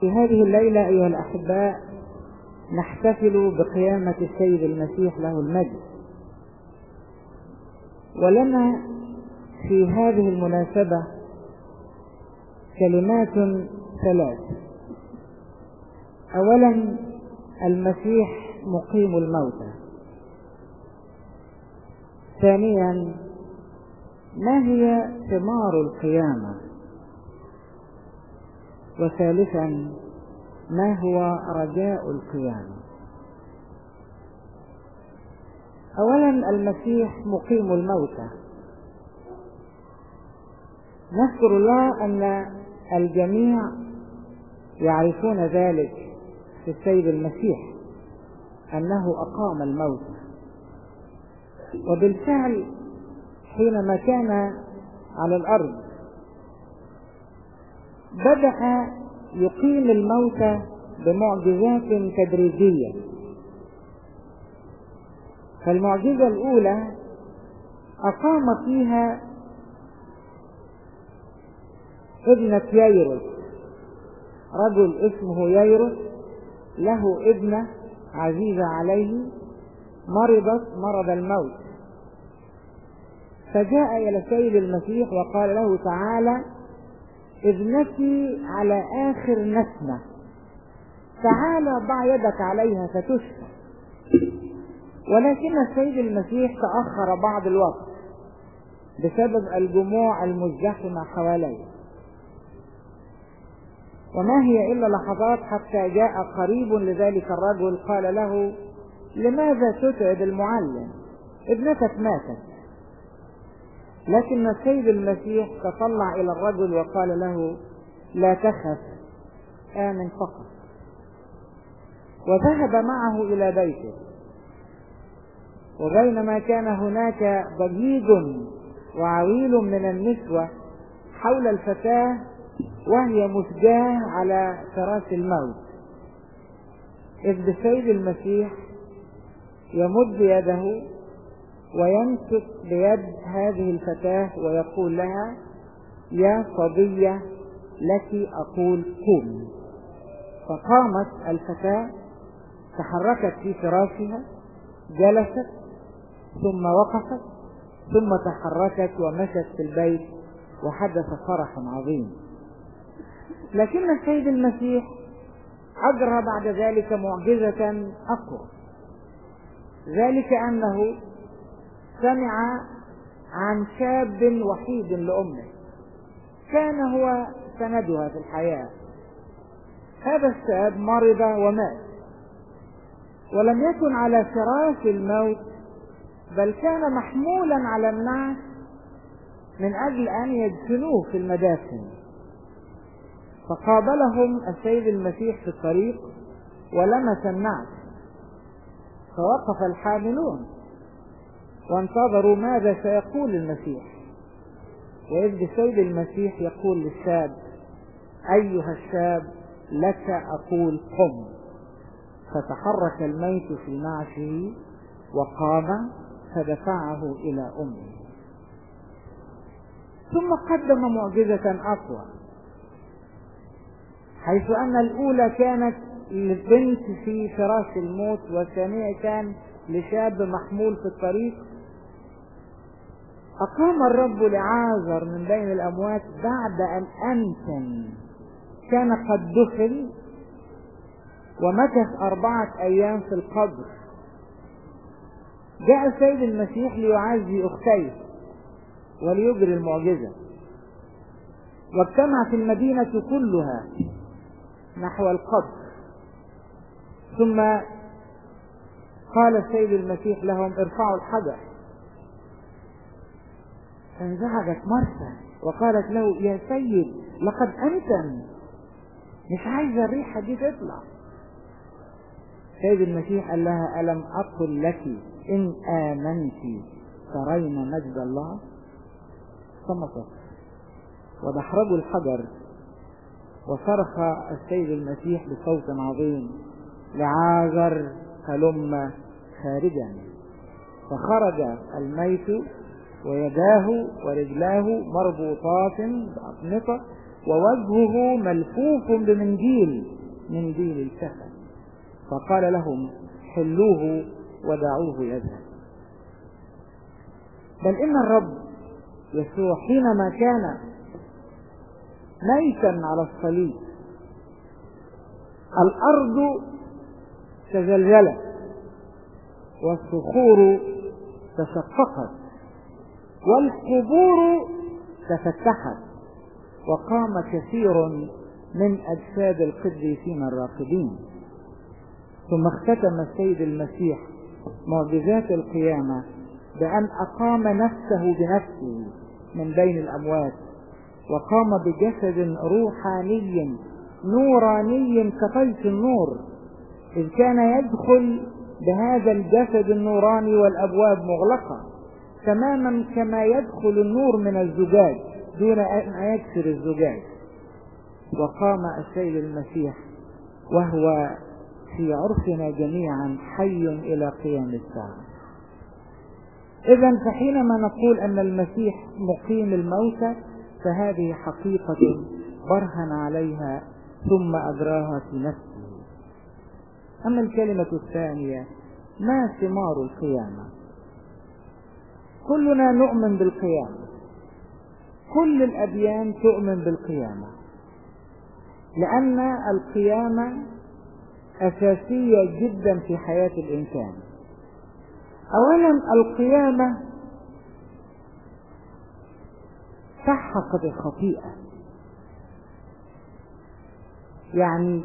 في هذه الليلة أيها الأحباء نحتفل بقيامة السيد المسيح له المجد، ولنا في هذه المناسبة كلمات ثلاث. أولا، المسيح مقيم الموتى. ثانيا، ما هي ثمار القيامة؟ وثالثا، ما هو رجاء القيامة؟ أولا، المسيح مقيم الموتى. نشكر الله أن الجميع يعرفون ذلك في السيد المسيح أنه أقام الموتى، وبالفعل حينما كان على الأرض بدأ يقيم الموتى بمعجزات تدريجية. فالمعجزة الأولى أقام فيها ابنة ييروس، رجل اسمه ييروس له ابنة عزيزة عليه مرضت مرض الموت، فجاء إلى السيد المسيح وقال له: تعالى ابنتي على آخر نسمة، تعالى ضع يدك عليها فتشفى. ولكن السيد المسيح تأخر بعض الوقت بسبب الجموع المزدحمة حواليه، وما هي إلا لحظات حتى جاء قريب لذلك الرجل قال له: لماذا تتعب المعلم؟ ابنتك ماتت. لكن السيد المسيح تطلع إلى الرجل وقال له: لا تخف، آمن فقط. وذهب معه إلى بيته، وبينما كان هناك ضجيج وعويل من النسوة حول الفتاة وهي مسجاة على فراش الموت، إذ السيد المسيح يمد يده ويمسك بيد هذه الفتاة ويقول لها: يا صبية لك أقول قومي. فقامت الفتاة، تحركت في فراشها، جلست ثم وقفت ثم تحركت ومشت في البيت، وحدث فرح عظيم. لكن السيد المسيح أجرى بعد ذلك معجزة أقوى، ذلك أنه سمع عن شاب وحيد لأمه كان هو سندها في الحياة. هذا الشاب مرض ومات، ولم يكن على فراش الموت، بل كان محمولا على النعش من أجل أن يدفنوه في المدافن. فقابلهم السيد المسيح في الطريق ولمس النعش، فوقف الحاملون وانتظروا ماذا سيقول المسيح. وإذ السيد المسيح يقول للشاب: أيها الشاب لك أقول قم. فتحرك الميت في نعشه وقام، فدفعه إلى أمه. ثم قدم معجزة أقوى، حيث أن الأولى كانت لبنت في فراش الموت، والثانية كان لشاب محمول في الطريق. أقام الرب لعازر من بين الأموات بعد أن أنتن كان قد دفن ومكث 4 أيام في القبر. جاء السيد المسيح ليعزي أختيه وليجري المعجزة، واجتمعت المدينة كلها نحو القبر. ثم قال السيد المسيح لهم: ارفعوا الحجر. فانزعجت مرثا وقالت له: يا سيد لقد أنتن، مش عايزة الريحة دي تطلع. السيد المسيح قال لها: ألم أقل لك إن آمنت ترين مجد الله؟ صمتت ودحرجوا الحجر، وصرخ السيد المسيح بصوت عظيم: لعازر هلم خارجا. فخرج الميت ويداه ورجلاه مربوطات بأقنطة ووجهه ملفوف بمنديل، منديل الكفن، فقال لهم حلوه ودعوه يذهب. بل إن الرب يسوع حينما كان ميتا على الصليب الأرض تزلزلت والصخور تشققت والقبور تفتحت، وقام كثير من أجساد القديسين الراقدين. ثم اختتم السيد المسيح معجزات القيامة بأن أقام نفسه بنفسه من بين الأموات، وقام بجسد روحاني نوراني كطيف النور، إذ كان يدخل بهذا الجسد النوراني والأبواب مغلقة تماما كما يدخل النور من الزجاج دون أن يكسر الزجاج. وقام السيد المسيح وهو في عرفنا جميعا حي إلى قيام الساعة. إذن فحينما نقول أن المسيح مقيم الموتى فهذه حقيقة برهن عليها ثم أجراها في نفسه. أما الكلمة الثانية، ما ثمار القيامة؟ كلنا نؤمن بالقيامة، كل الأديان تؤمن بالقيامة، لأن القيامة أساسية جدا في حياة الإنسان. أولا القيامة سحقت الخطيئة، يعني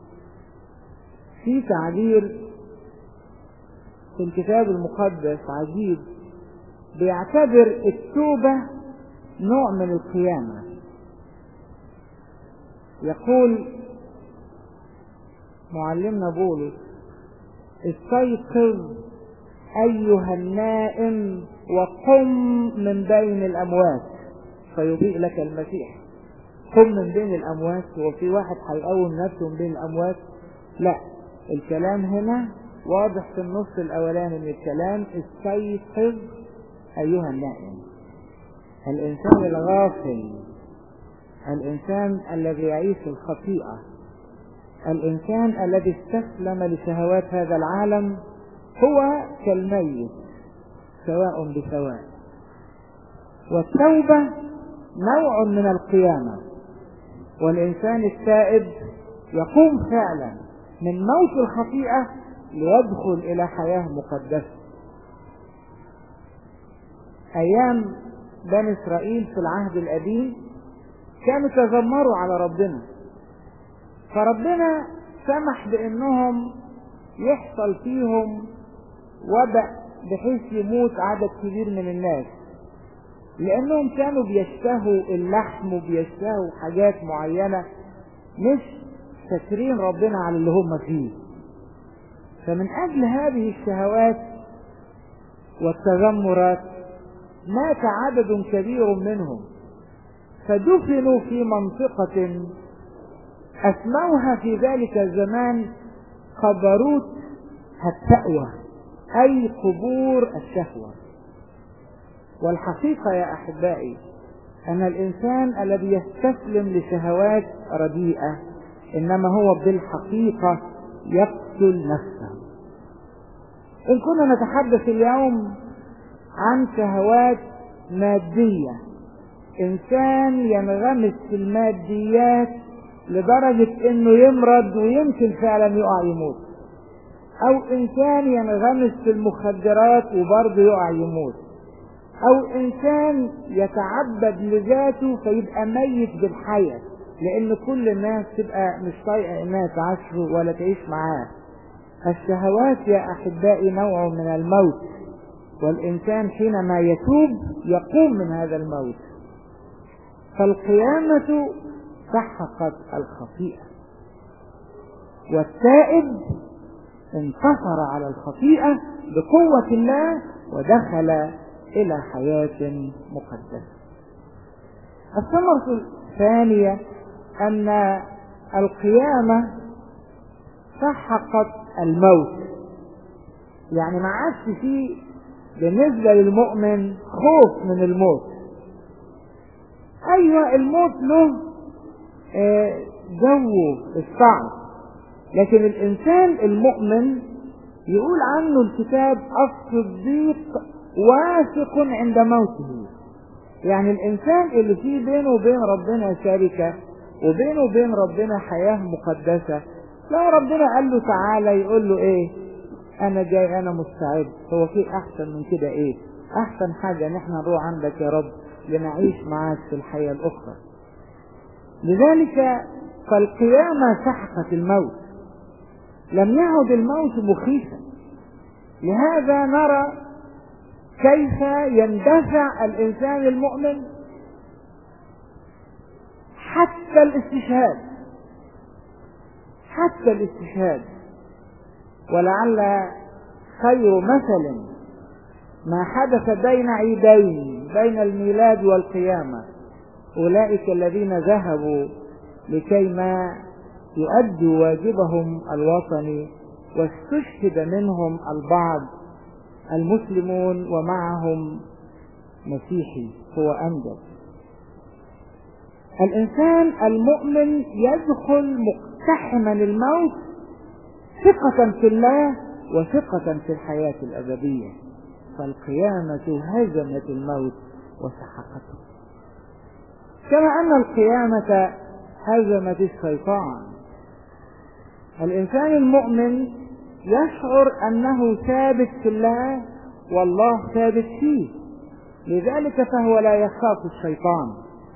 في تعبير في الكتاب المقدس عجيب بيعتبر التوبة نوع من القيامة. يقول معلمنا بولس: استيقظ أيها النائم وقم من بين الأموات فيضيء لك المسيح. قم من بين الأموات، هو في واحد هيقوم نفسه من بين الأموات؟ لا، الكلام هنا واضح في النص الأولاني من الكلام: استيقظ أيها النائم. الإنسان الغافل، الإنسان الذي يعيش الخطيئة، الإنسان الذي استسلم لشهوات هذا العالم هو كالميت سواء بسواء. والتوبة نوع من القيامة، والإنسان التائب يقوم فعلا من موت الخطيئة ليدخل إلى حياة مقدسة. أيام بني إسرائيل في العهد القديم كانوا تذمروا على ربنا، فربنا سمح بأنهم يحصل فيهم وباء بحيث يموت عدد كبير من الناس، لأنهم كانوا بيشتهوا اللحم وبيشتهوا حاجات معينة، مش شاكرين ربنا على اللي هم فيه. فمن أجل هذه الشهوات والتذمرات مات عدد كبير منهم، فدفنوا في منطقة أسموها في ذلك الزمان قبروت التأوى، أي قبور الشهوة. والحقيقة يا أحبائي أن الإنسان الذي يستسلم لشهوات رديئة إنما هو بالحقيقة يقتل نفسه. إن كنا نتحدث اليوم عن شهوات مادية، إنسان ينغمس في الماديات لدرجة إنه يمرض ويمكن فعلا يقع يموت، أو إنسان ينغمس في المخدرات وبرضه يقع يموت، أو إنسان يتعبد لذاته فيبقى ميت بالحياة، لأن كل الناس تبقى مش طايقة إنها تعاشره ولا تعيش معاه. الشهوات يا أحبائي نوع من الموت، والإنسان حينما يتوب يقوم من هذا الموت. فالقيامة سحقت الخطيئة، والتائب انتصر على الخطيئة بقوة الله ودخل إلى حياة مقدسة. الثمرة الثانية أن القيامة سحقت الموت، يعني ما عادش فيه بالنسبة للمؤمن خوف من الموت. أيوة الموت له جو الصعب. لكن الإنسان المؤمن يقول عنه الكتاب الصديق واثق عند موته. يعني الإنسان اللي فيه بينه وبين ربنا شركة وبينه وبين ربنا حياة مقدسة، لا ربنا قال له تعالى يقول له ايه؟ انا جاي، انا مستعد. هو في احسن من كده ايه؟ احسن حاجة ان احنا نروح عندك يا رب لنعيش معاك في الحياة الاخرى. لذلك فالقيامة سحقت الموت، لم يعد الموت مخيفا. لهذا نرى كيف يندفع الإنسان المؤمن حتى الاستشهاد، حتى الاستشهاد. ولعل خير مثل ما حدث بين عيدين، بين الميلاد والقيامة، أولئك الذين ذهبوا لكي ما يؤدوا واجبهم الوطني واستشهد منهم البعض المسلمون ومعهم مسيحي هو أنجب. الإنسان المؤمن يدخل مقتحما الموت ثقة في الله وثقة في الحياة الأبدية، فالقيامة هزمت الموت وسحقته، كما أن القيامة هزمت الشيطان. الإنسان المؤمن يشعر أنه ثابت في الله والله ثابت فيه، لذلك فهو لا يخاف الشيطان.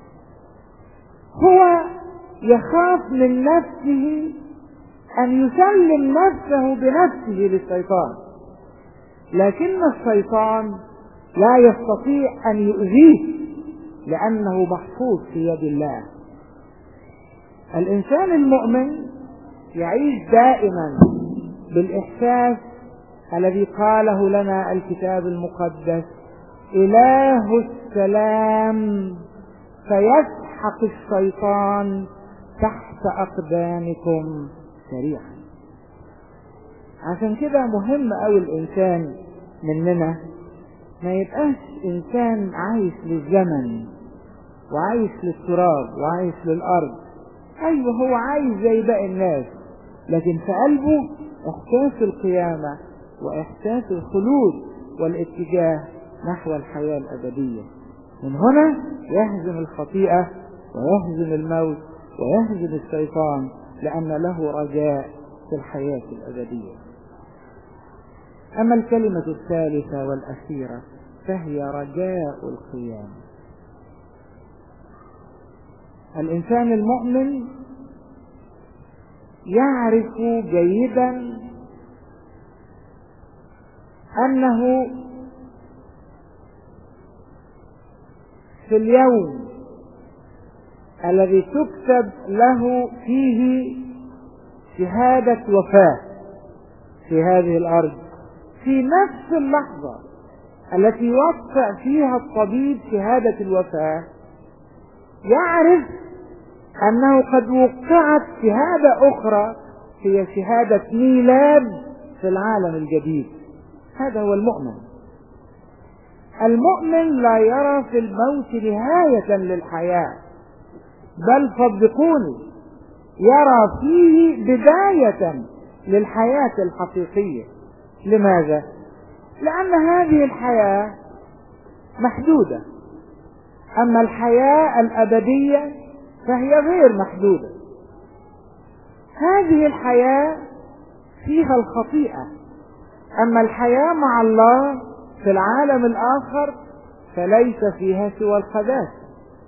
هو يخاف من نفسه أن يسلم نفسه بنفسه للشيطان، لكن الشيطان لا يستطيع أن يؤذيه لأنه محفوظ في يد الله. الإنسان المؤمن يعيش دائما بالإحساس الذي قاله لنا الكتاب المقدس: إله السلام فيسحق الشيطان تحت أقدامكم سريعا. عشان كده مهم أوي الإنسان مننا ما يبقاش إنسان عايش للزمن وعايش للتراب وعايش للأرض. أيوه هو عايش زي باقي الناس، لكن في قلبه إحساس القيامة وإحساس الخلود والاتجاه نحو الحياة الأبدية. من هنا يهزم الخطيئة ويهزم الموت ويهزم الشيطان، لأن له رجاء في الحياة الأبدية. أما الكلمة الثالثة والأخيرة فهي رجاء القيامة. الإنسان المؤمن يعرف جيدا أنه في اليوم الذي تكتب له فيه شهادة وفاة في هذه الأرض، في نفس اللحظة التي يوقع فيها الطبيب شهادة الوفاة، يعرف أنه قد وقعت شهادة أخرى هي شهادة ميلاد في العالم الجديد. هذا هو المؤمن. المؤمن لا يرى في الموت نهاية للحياة، بل صدقوني يرى فيه بداية للحياة الحقيقية. لماذا؟ لأن هذه الحياة محدودة، أما الحياة الأبدية فهي غير محدودة. هذه الحياة فيها الخطيئة، أما الحياة مع الله في العالم الآخر فليس فيها سوى القداسة.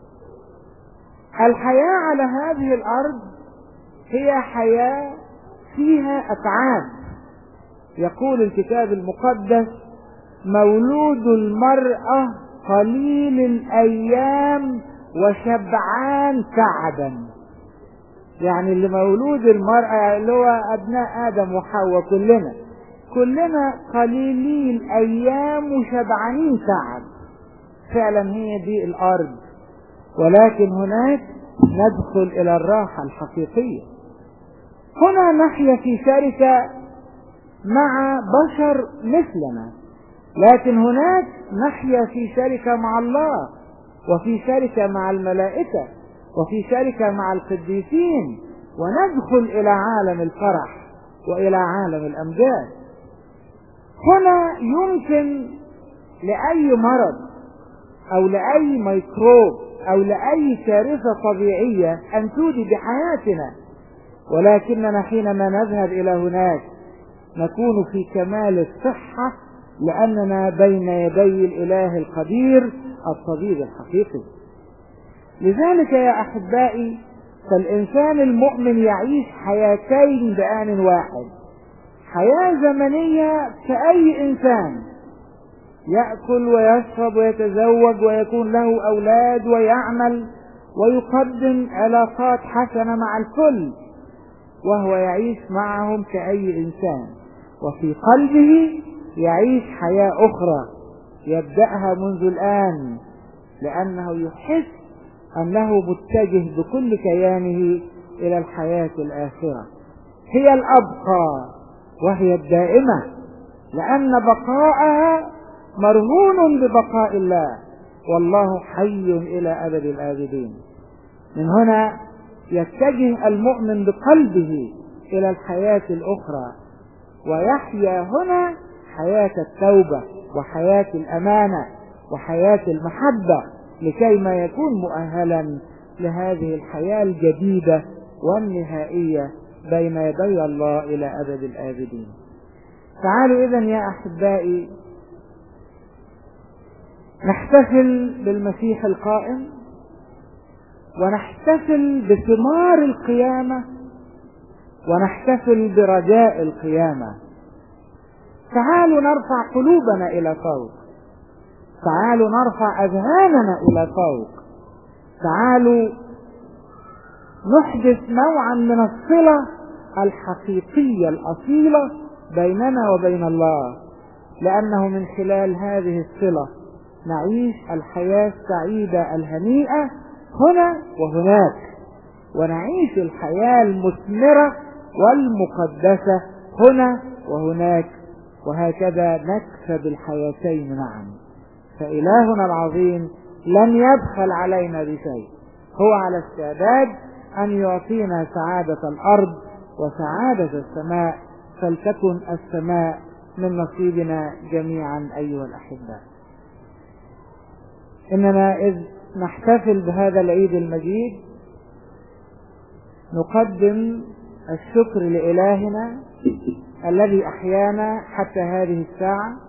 الحياة على هذه الأرض هي حياة فيها أتعاب. يقول الكتاب المقدس: مولود المرأة قليل الأيام وشبعان تعبا. يعني اللي مولود المرأة اللي هو أبناء آدم وحواء كلنا قليلي الأيام وشبعانين تعب. فعلا هي دي الأرض، ولكن هناك ندخل إلى الراحة الحقيقية. هنا نحيا في شركة مع بشر مثلنا، لكن هناك نحيا في شركة مع الله وفي شركة مع الملائكة وفي شركة مع القديسين، وندخل إلى عالم الفرح وإلى عالم الأمجاد. هنا يمكن لأي مرض أو لأي ميكروب أو لأي كارثة طبيعية أن تودي بحياتنا، ولكننا حينما نذهب إلى هناك نكون في كمال الصحة، لأننا بين يدي الإله القدير الطبيب الحقيقي. لذلك يا أحبائي، فالإنسان المؤمن يعيش حياتين بآن واحد، حياة زمنية كأي إنسان، يأكل ويشرب ويتزوج ويكون له أولاد ويعمل ويقدم علاقات حسنة مع الكل، وهو يعيش معهم كأي إنسان، وفي قلبه يعيش حياة أخرى يبدأها منذ الآن، لأنه يحس أنه متجه بكل كيانه إلى الحياة الآخرة، هي الأبقى وهي الدائمة، لأن بقاءها مرهون ببقاء الله، والله حي إلى أبد الآبدين. من هنا يتجه المؤمن بقلبه إلى الحياة الأخرى، ويحيا هنا حياة التوبة وحياة الأمانة وحياة المحبة، لكي ما يكون مؤهلا لهذه الحياة الجديدة والنهائية بين يدي الله إلى أبد الآبدين. تعالوا إذن يا أحبائي نحتفل بالمسيح القائم، ونحتفل بثمار القيامة، ونحتفل برجاء القيامة. تعالوا نرفع قلوبنا إلى فوق، تعالوا نرفع أذهاننا إلى فوق، تعالوا نحدث نوعا من الصلة الحقيقية الأصيلة بيننا وبين الله، لأنه من خلال هذه الصلة نعيش الحياة السعيدة الهنيئة هنا وهناك، ونعيش الحياة المثمرة والمقدسة هنا وهناك، وهكذا نكسب الحياتين معا. فإلهنا العظيم لن يبخل علينا بشيء، هو على استعداد أن يعطينا سعادة الأرض وسعادة السماء، فلتكن السماء من نصيبنا جميعا أيها الأحباء. إننا إذ نحتفل بهذا العيد المجيد نقدم الشكر لإلهنا الذي أحيانا حتى هذه الساعة،